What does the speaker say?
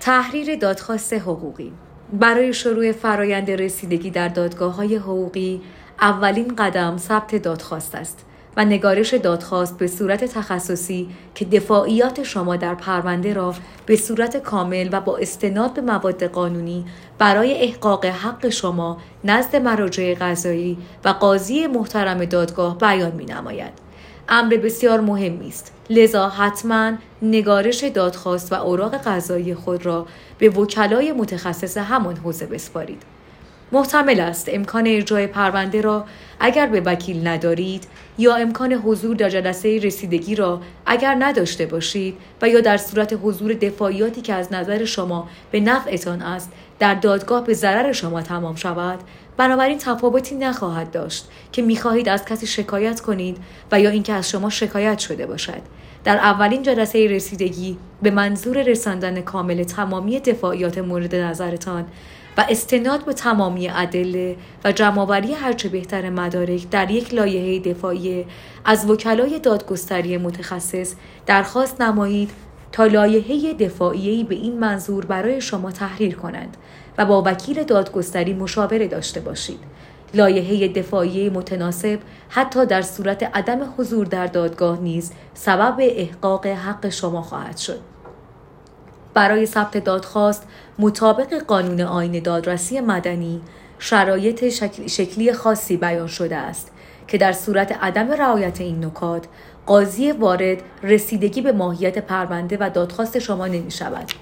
تحریر دادخواست حقوقی. برای شروع فرایند رسیدگی در دادگاه‌های حقوقی، اولین قدم ثبت دادخواست است و نگارش دادخواست به صورت تخصصی که دفاعیات شما در پرونده را به صورت کامل و با استناد به مواد قانونی برای احقاق حق شما نزد مراجع قضایی و قاضی محترم دادگاه بیان می‌نماید. امر بسیار مهمی است، لذا حتما نگارش دادخواست و اوراق قضایی خود را به وکلای متخصص همان حوزه بسپارید. محتمل است امکان ارجاع پرونده را اگر به وکیل ندارید یا امکان حضور در جلسه رسیدگی را اگر نداشته باشید و یا در صورت حضور دفاعیاتی که از نظر شما به نفعتان است در دادگاه به ضرر شما تمام شود، بنابراین تفاوتی نخواهد داشت که می‌خواهید از کسی شکایت کنید و یا اینکه از شما شکایت شده باشد. در اولین جلسه رسیدگی به منظور رساندن کامل تمامی دفاعیات مورد نظرتان و استناد به تمامی ادله و جمع‌آوری هرچه بهتر مدارک در یک لایحه دفاعی از وکلای دادگستری متخصص درخواست نمایید تا لایحه دفاعی به این منظور برای شما تحریر کنند و با وکیل دادگستری مشاوره داشته باشید. لایحه دفاعی متناسب حتی در صورت عدم حضور در دادگاه نیز سبب احقاق حق شما خواهد شد. برای ثبت دادخواست مطابق قانون آیین دادرسی مدنی شرایط شکلی خاصی بیان شده است که در صورت عدم رعایت این نکات قاضی وارد رسیدگی به ماهیت پرونده و دادخواست شما نمی شود.